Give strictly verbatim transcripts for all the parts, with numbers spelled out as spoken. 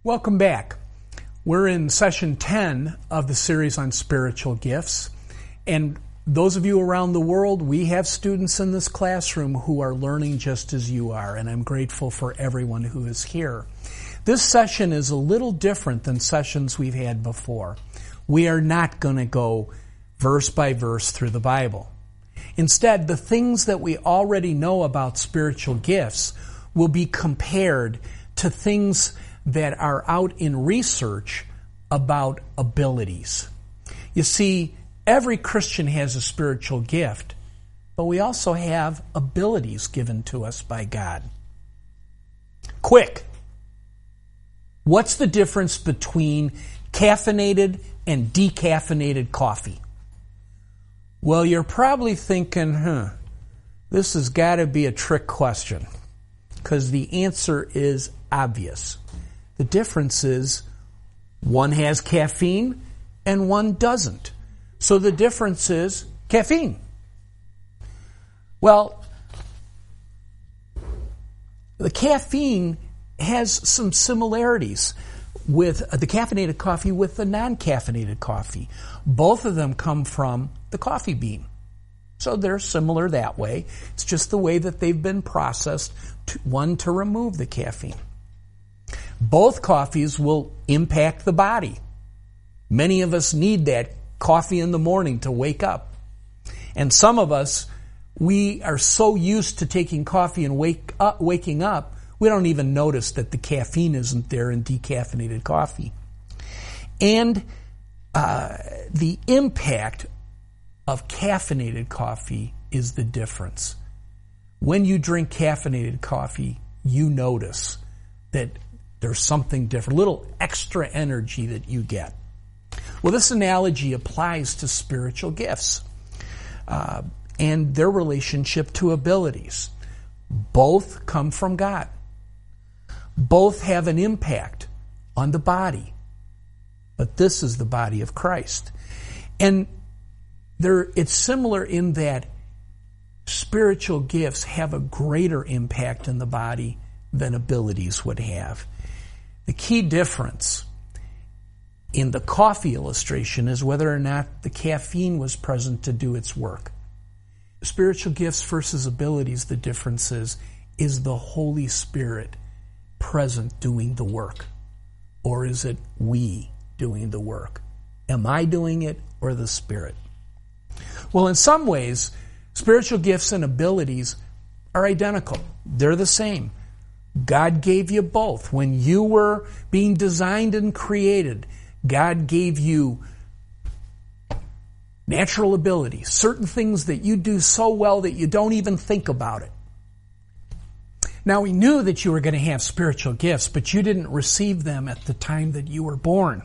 Welcome back. We're in session ten of the series on spiritual gifts. And those of you around the world, we have students in this classroom who are learning just as you are, and I'm grateful for everyone who is here. This session is a little different than sessions we've had before. We are not going to go verse by verse through the Bible. Instead, the things that we already know about spiritual gifts will be compared to things that are out in research about abilities. You see, every Christian has a spiritual gift, but we also have abilities given to us by God. Quick! What's the difference between caffeinated and decaffeinated coffee? Well, you're probably thinking, huh, this has got to be a trick question, because the answer is obvious. The difference is one has caffeine and one doesn't. So the difference is caffeine. Well, the caffeine has some similarities with the caffeinated coffee with the non-caffeinated coffee. Both of them come from the coffee bean. So they're similar that way. It's just the way that they've been processed, to, one to remove the caffeine. Both coffees will impact the body. Many of us need that coffee in the morning to wake up. And some of us, we are so used to taking coffee and wake up, waking up, we don't even notice that the caffeine isn't there in decaffeinated coffee. And uh, the impact of caffeinated coffee is the difference. When you drink caffeinated coffee, you notice that there's something different, a little extra energy that you get. Well, this analogy applies to spiritual gifts uh, and their relationship to abilities. Both come from God. Both have an impact on the body. But this is the body of Christ. And there, it's similar in that spiritual gifts have a greater impact in the body than abilities would have. The key difference in the coffee illustration is whether or not the caffeine was present to do its work. Spiritual gifts versus abilities, the difference is, is the Holy Spirit present doing the work? Or is it we doing the work? Am I doing it or the Spirit? Well, in some ways, spiritual gifts and abilities are identical. They're the same. God gave you both. When you were being designed and created, God gave you natural abilities, certain things that you do so well that you don't even think about it. Now, He knew that you were going to have spiritual gifts, but you didn't receive them at the time that you were born.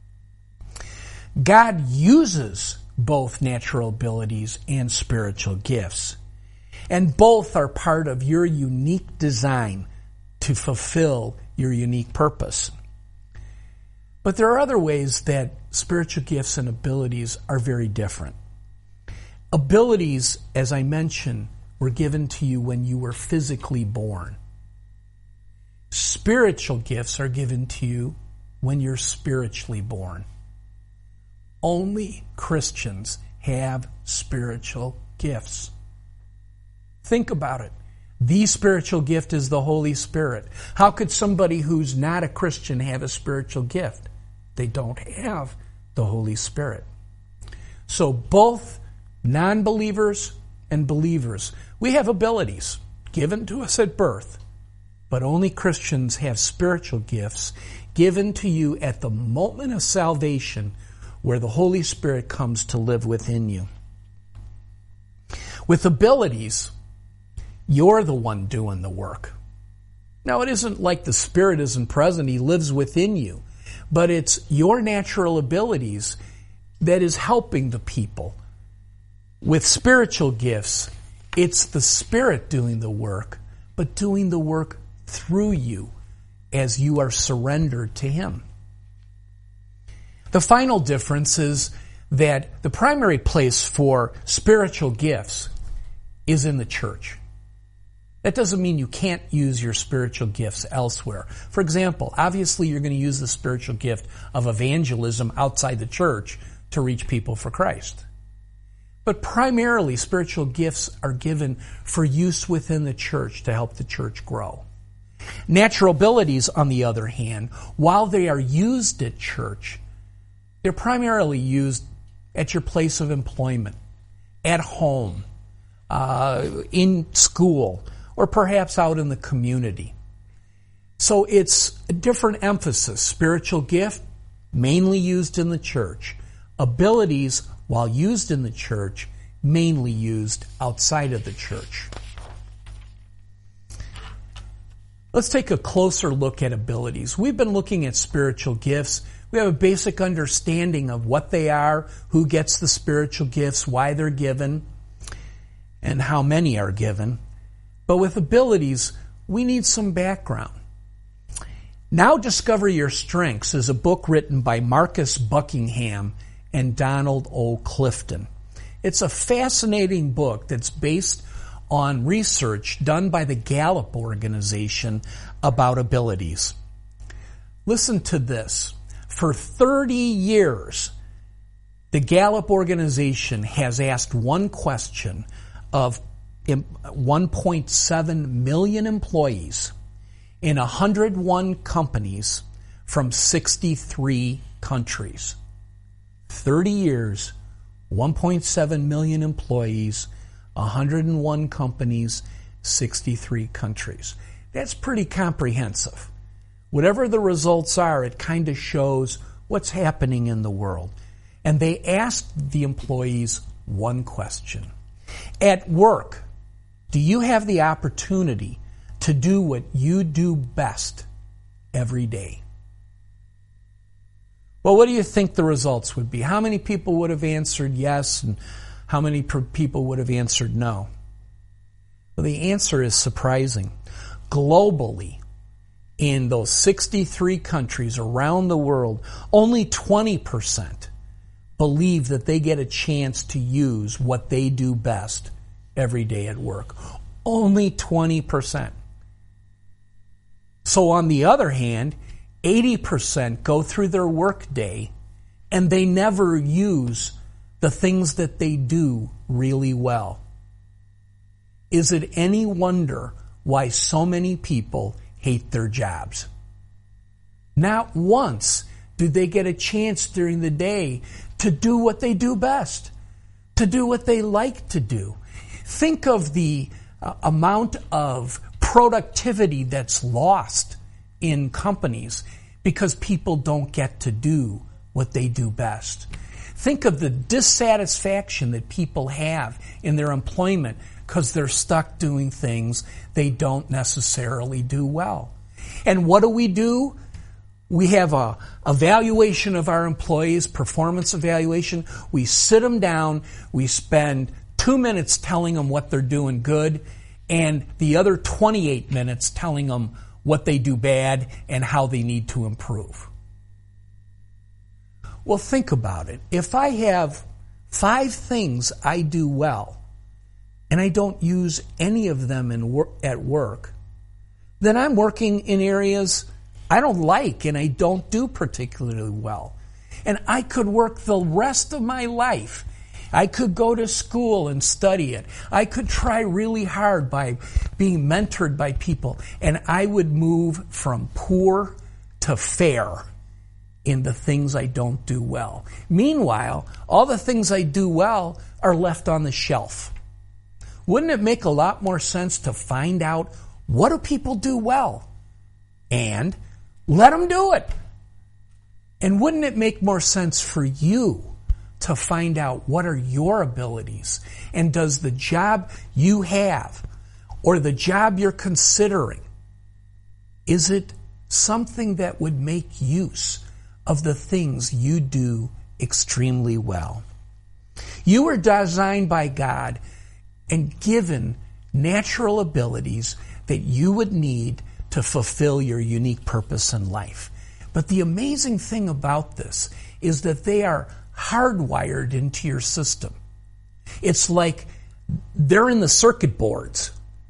God uses both natural abilities and spiritual gifts, and both are part of your unique design to fulfill your unique purpose. But there are other ways that spiritual gifts and abilities are very different. Abilities, as I mentioned, were given to you when you were physically born. Spiritual gifts are given to you when you're spiritually born. Only Christians have spiritual gifts. Think about it. The spiritual gift is the Holy Spirit. How could somebody who's not a Christian have a spiritual gift? They don't have the Holy Spirit. So both non-believers and believers, we have abilities given to us at birth, but only Christians have spiritual gifts given to you at the moment of salvation where the Holy Spirit comes to live within you. With abilities, you're the one doing the work. Now, it isn't like the Spirit isn't present. He lives within you. But it's your natural abilities that is helping the people. With spiritual gifts, it's the Spirit doing the work, but doing the work through you as you are surrendered to Him. The final difference is that the primary place for spiritual gifts is in the church. That doesn't mean you can't use your spiritual gifts elsewhere. For example, obviously you're going to use the spiritual gift of evangelism outside the church to reach people for Christ. But primarily, spiritual gifts are given for use within the church to help the church grow. Natural abilities, on the other hand, while they are used at church, they're primarily used at your place of employment, at home, uh, in school, or perhaps out in the community. So it's a different emphasis. Spiritual gift, mainly used in the church. Abilities, while used in the church, mainly used outside of the church. Let's take a closer look at abilities. We've been looking at spiritual gifts. We have a basic understanding of what they are, who gets the spiritual gifts, why they're given, and how many are given. But with abilities, we need some background. Now Discover Your Strengths is a book written by Marcus Buckingham and Donald O. Clifton. It's a fascinating book that's based on research done by the Gallup organization about abilities. Listen to this. For thirty years, the Gallup organization has asked one question of one point seven million employees in one hundred one companies from sixty-three countries. thirty years, one point seven million employees, one hundred one companies, sixty-three countries. That's pretty comprehensive. Whatever the results are, it kind of shows what's happening in the world. And they asked the employees one question. At work, do you have the opportunity to do what you do best every day? Well, what do you think the results would be? How many people would have answered yes, and how many people would have answered no? Well, the answer is surprising. Globally, in those sixty-three countries around the world, only twenty percent believe that they get a chance to use what they do best every day at work. Only twenty percent. So on the other hand, eighty percent go through their work day and they never use the things that they do really well. Is it any wonder why so many people hate their jobs? Not once do they get a chance during the day to do what they do best, to do what they like to do. Think of the uh, amount of productivity that's lost in companies because people don't get to do what they do best. Think of the dissatisfaction that people have in their employment because they're stuck doing things they don't necessarily do well. And what do we do? We have a evaluation of our employees, performance evaluation. We sit them down. We spend two minutes telling them what they're doing good, and the other twenty-eight minutes telling them what they do bad and how they need to improve. Well, think about it. If I have five things I do well, and I don't use any of them in wor- at work, then I'm working in areas I don't like and I don't do particularly well. And I could work the rest of my life. I could go to school and study it. I could try really hard by being mentored by people, and I would move from poor to fair in the things I don't do well. Meanwhile, all the things I do well are left on the shelf. Wouldn't it make a lot more sense to find out what do people do well and let them do it? And wouldn't it make more sense for you to find out what are your abilities, and does the job you have or the job you're considering, is it something that would make use of the things you do extremely well? You were designed by God and given natural abilities that you would need to fulfill your unique purpose in life. But the amazing thing about this is that they are hardwired into your system. It's like they're in the circuit boards.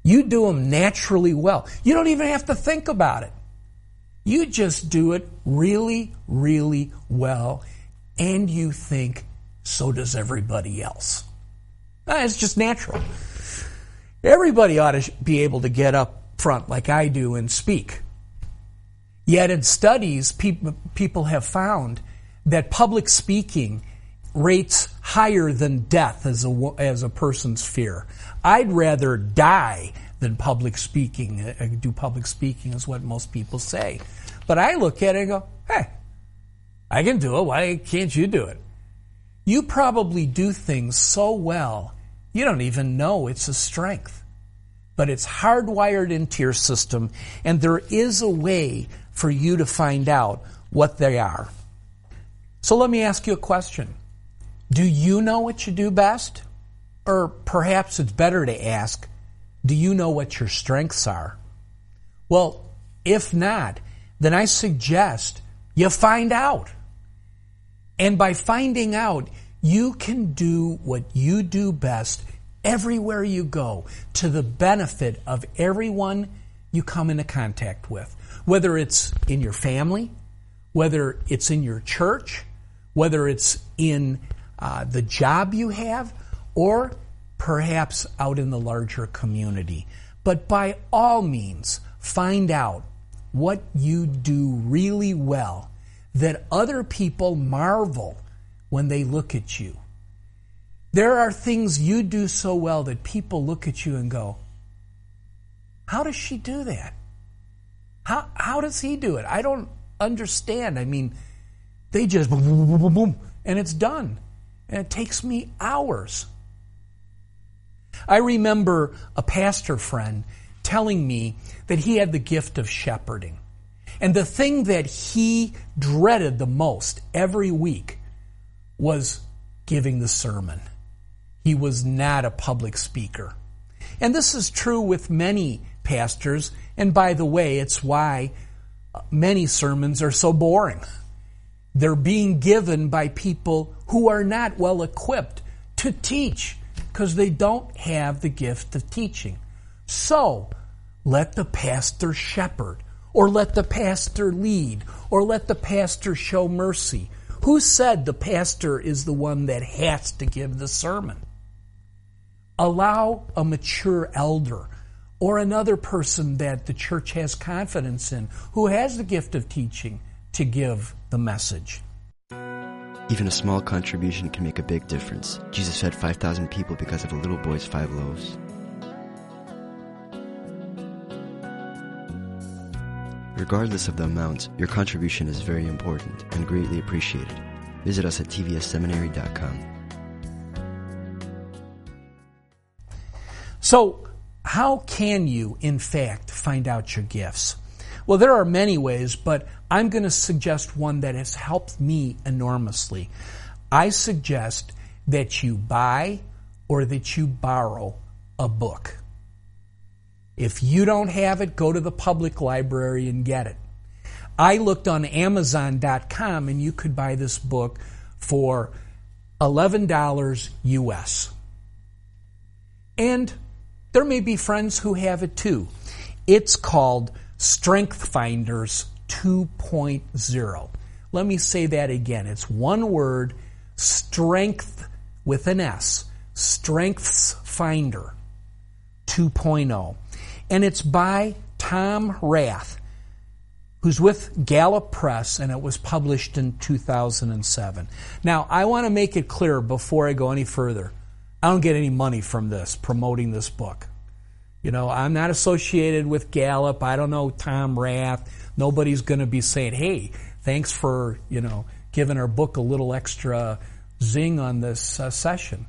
You do them naturally well. You don't even have to think about it. You just do it really, really well, and you think, so does everybody else. It's just natural. Everybody ought to be able to get up front like I do and speak. Yet in studies, people, people have found that public speaking rates higher than death as a, as a person's fear. I'd rather die than public speaking. Uh, do public speaking is what most people say. But I look at it and go, hey, I can do it. Why can't you do it? You probably do things so well, you don't even know it's a strength. But it's hardwired into your system, and there is a way for you to find out what they are. So let me ask you a question. Do you know what you do best? Or perhaps it's better to ask, do you know what your strengths are? Well, if not, then I suggest you find out. And by finding out, you can do what you do best everywhere you go, to the benefit of everyone you come into contact with. Whether it's in your family, whether it's in your church, whether it's in uh, the job you have, or perhaps out in the larger community. But by all means, find out what you do really well, that other people marvel when they look at you. There are things you do so well that people look at you and go, how does she do that? How how does he do it? I don't understand. I mean, they just boom, boom, boom, boom, boom, and it's done. And it takes me hours. I remember a pastor friend telling me that he had the gift of shepherding. And the thing that he dreaded the most every week was giving the sermon. He was not a public speaker. And this is true with many pastors. And by the way, it's why many sermons are so boring. They're being given by people who are not well equipped to teach because they don't have the gift of teaching. So, let the pastor shepherd, or let the pastor lead, or let the pastor show mercy. Who said the pastor is the one that has to give the sermon? Allow a mature elder or another person that the church has confidence in, who has the gift of teaching, to give the message. Even a small contribution can make a big difference. Jesus fed five thousand people because of a little boy's five loaves. Regardless of the amount, your contribution is very important and greatly appreciated. Visit us at t v s seminary dot com. So, how can you, in fact, find out your gifts? Well, there are many ways, but I'm going to suggest one that has helped me enormously. I suggest that you buy or that you borrow a book. If you don't have it, go to the public library and get it. I looked on amazon dot com and you could buy this book for eleven dollars U S. And there may be friends who have it too. It's called Strength Finders two point oh. Let me say that again. It's one word, strength with an S. Strengths Finder two point oh. And it's by Tom Rath, who's with Gallup Press, and it was published in two thousand seven. Now, I want to make it clear before I go any further, I don't get any money from this, promoting this book. You know, I'm not associated with Gallup. I don't know Tom Rath. Nobody's going to be saying, hey, thanks for, you know, giving our book a little extra zing on this uh, session.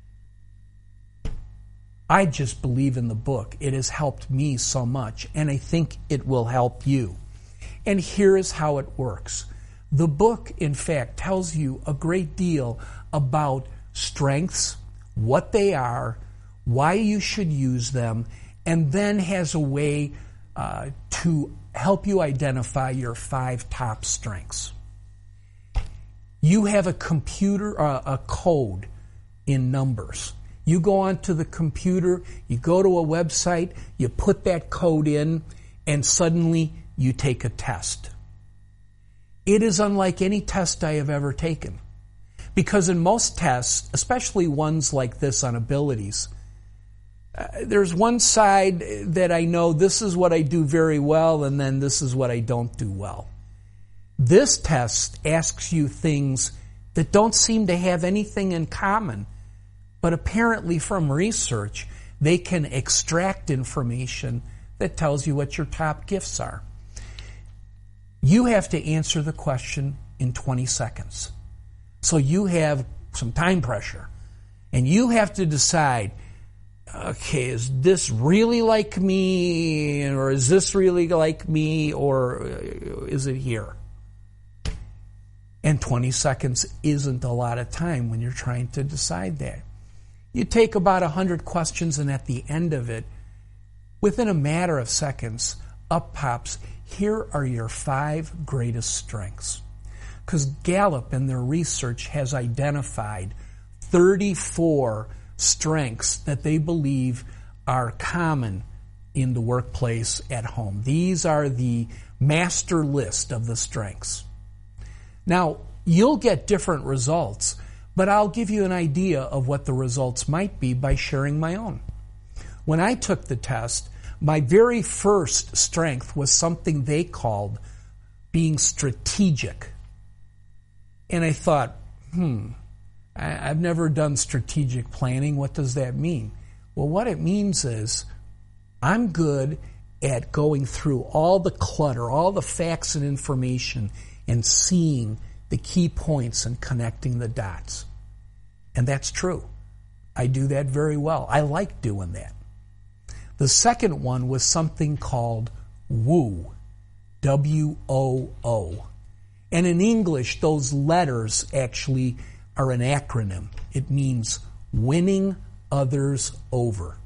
I just believe in the book. It has helped me so much, and I think it will help you. And here is how it works. The book, in fact, tells you a great deal about strengths, what they are, why you should use them, and then has a way uh, to help you identify your five top strengths. You have a computer, uh, a code in numbers. You go onto the computer, you go to a website, you put that code in, and suddenly you take a test. It is unlike any test I have ever taken. Because in most tests, especially ones like this on abilities, uh, there's one side that I know this is what I do very well, and then this is what I don't do well. This test asks you things that don't seem to have anything in common, but apparently from research, they can extract information that tells you what your top gifts are. You have to answer the question in twenty seconds. So you have some time pressure, and you have to decide, okay, is this really like me, or is this really like me, or is it here? And twenty seconds isn't a lot of time when you're trying to decide that. You take about one hundred questions, and at the end of it, within a matter of seconds, up pops, here are your five greatest strengths. Because Gallup in their research has identified thirty-four strengths that they believe are common in the workplace at home. These are the master list of the strengths. Now, you'll get different results, but I'll give you an idea of what the results might be by sharing my own. When I took the test, my very first strength was something they called being strategic. And I thought, hmm, I, I've never done strategic planning. What does that mean? Well, what it means is I'm good at going through all the clutter, all the facts and information, and seeing the key points and connecting the dots. And that's true. I do that very well. I like doing that. The second one was something called WOO, W O O. And in English, those letters actually are an acronym. It means winning others over.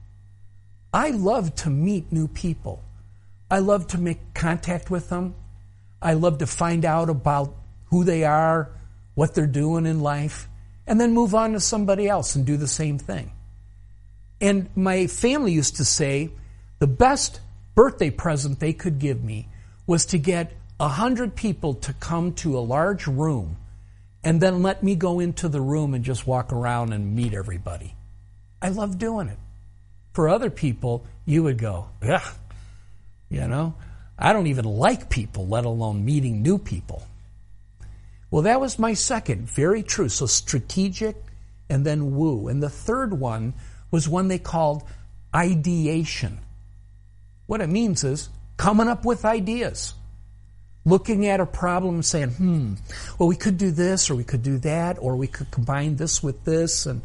I love to meet new people. I love to make contact with them. I love to find out about who they are, what they're doing in life, and then move on to somebody else and do the same thing. And my family used to say the best birthday present they could give me was to get a hundred people to come to a large room and then let me go into the room and just walk around and meet everybody. I love doing it. For other people, you would go, ugh, you know, I don't even like people, let alone meeting new people. Well, that was my second, very true. So strategic and then woo. And the third one was one they called ideation. What it means is coming up with ideas. Looking at a problem and saying, hmm, well, we could do this or we could do that or we could combine this with this. And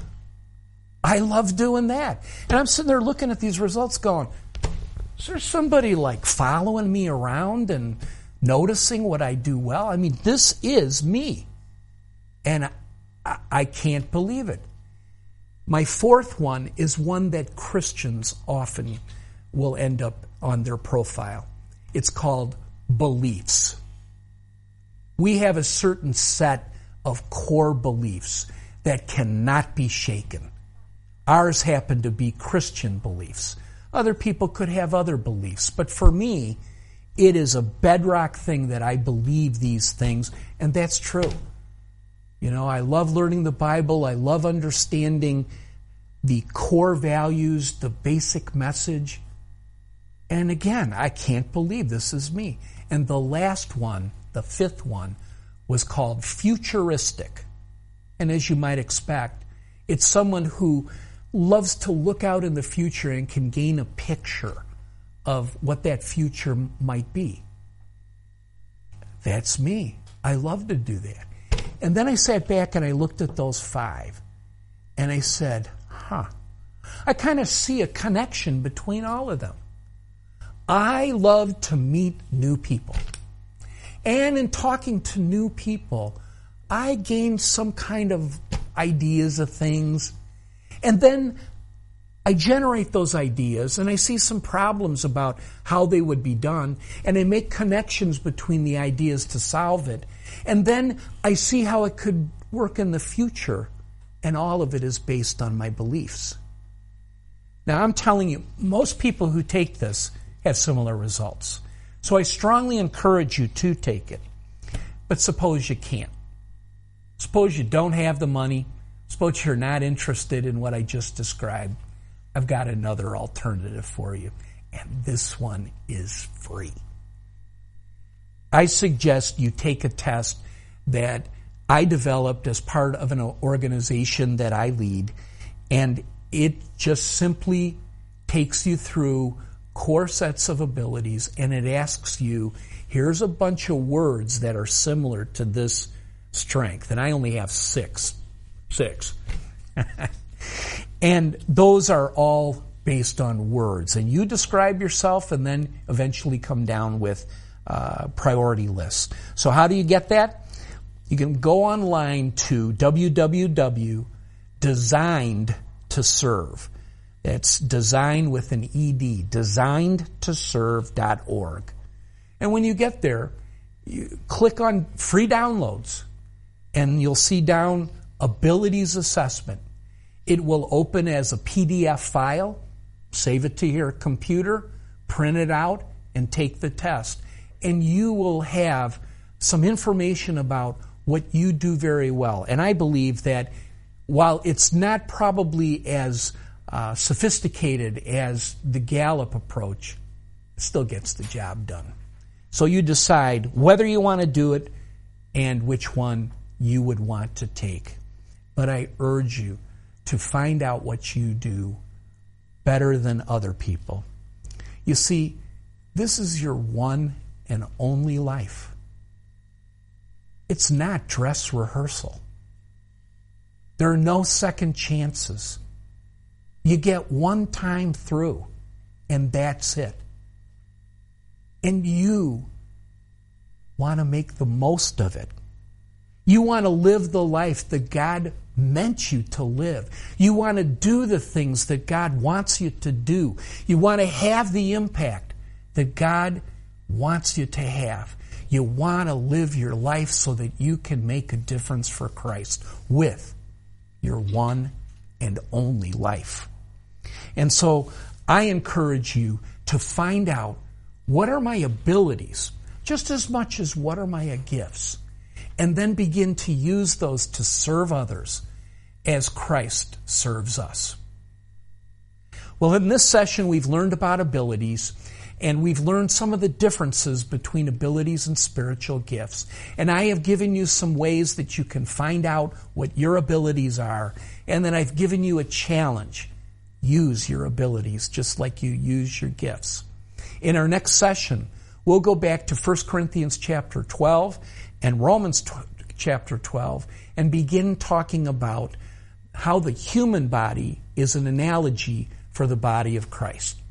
I love doing that. And I'm sitting there looking at these results going, is there somebody like following me around and noticing what I do well? I mean, this is me. And I, I can't believe it. My fourth one is one that Christians often will end up on their profile. It's called beliefs. We have a certain set of core beliefs that cannot be shaken. Ours happen to be Christian beliefs. Other people could have other beliefs, but for me, it is a bedrock thing that I believe these things, and that's true. You know, I love learning the Bible. I love understanding the core values, the basic message. And again, I can't believe this is me. And the last one, the fifth one, was called futuristic. And as you might expect, it's someone who loves to look out in the future and can gain a picture of what that future might be. That's me. I love to do that. And then I sat back and I looked at those five. And I said, huh, I kind of see a connection between all of them. I love to meet new people. And in talking to new people, I gain some kind of ideas of things. And then I generate those ideas and I see some problems about how they would be done. And I make connections between the ideas to solve it. And then I see how it could work in the future and all of it is based on my beliefs. Now, I'm telling you, most people who take this have similar results. So I strongly encourage you to take it. But suppose you can't. Suppose you don't have the money. Suppose you're not interested in what I just described. I've got another alternative for you, and this one is free. I suggest you take a test that I developed as part of an organization that I lead, and it just simply takes you through core sets of abilities, and it asks you, here's a bunch of words that are similar to this strength, and I only have six. Six. And those are all based on words. And you describe yourself and then eventually come down with uh, priority lists. So how do you get that? You can go online to w w w dot designed to serve. That's design with an E D, designed to serve dot org. And when you get there, you click on free downloads, and you'll see down abilities assessment. It will open as a P D F file, save it to your computer, print it out, and take the test. And you will have some information about what you do very well. And I believe that while it's not probably as uh, sophisticated as the Gallup approach, it still gets the job done. So you decide whether you want to do it and which one you would want to take. But I urge you to find out what you do better than other people. You see, this is your one and only life. It's not dress rehearsal. There are no second chances. You get one time through, and that's it. And you want to make the most of it. You want to live the life that God meant you to live. You want to do the things that God wants you to do. You want to have the impact that God wants you to have. You want to live your life so that you can make a difference for Christ with your one and only life. And so I encourage you to find out, what are my abilities, just as much as what are my gifts, and then begin to use those to serve others as Christ serves us. Well, in this session, we've learned about abilities, and we've learned some of the differences between abilities and spiritual gifts. And I have given you some ways that you can find out what your abilities are, and then I've given you a challenge. Use your abilities just like you use your gifts. In our next session, we'll go back to First Corinthians chapter twelve and Romans chapter twelve and begin talking about how the human body is an analogy for the body of Christ.